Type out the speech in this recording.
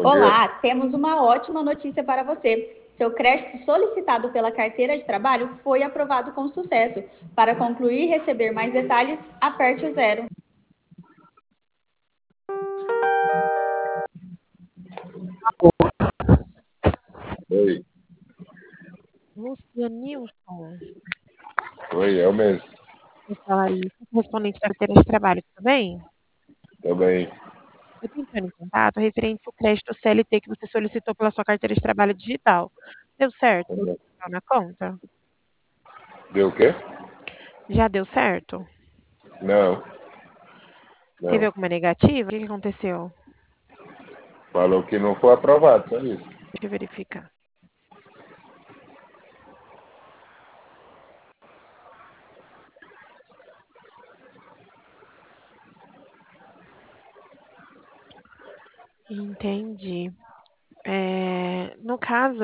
Bom Olá, dia. temos uma ótima notícia para você. Seu crédito solicitado pela carteira de trabalho foi aprovado com sucesso. Para concluir e receber mais detalhes, aperte o zero. Oi, Lucianilson, oi, é o mesmo. eu falaria correspondente da carteira de trabalho, tudo bem? Tô bem. Eu tô entrando em contato referente ao crédito CLT que você solicitou pela sua carteira de trabalho digital. Deu certo? Tá na conta? Deu o quê? Já deu certo? Não, Teve não. alguma negativa? O que aconteceu? Falou que não foi aprovado, só isso. Deixa eu verificar. Entendi. No caso,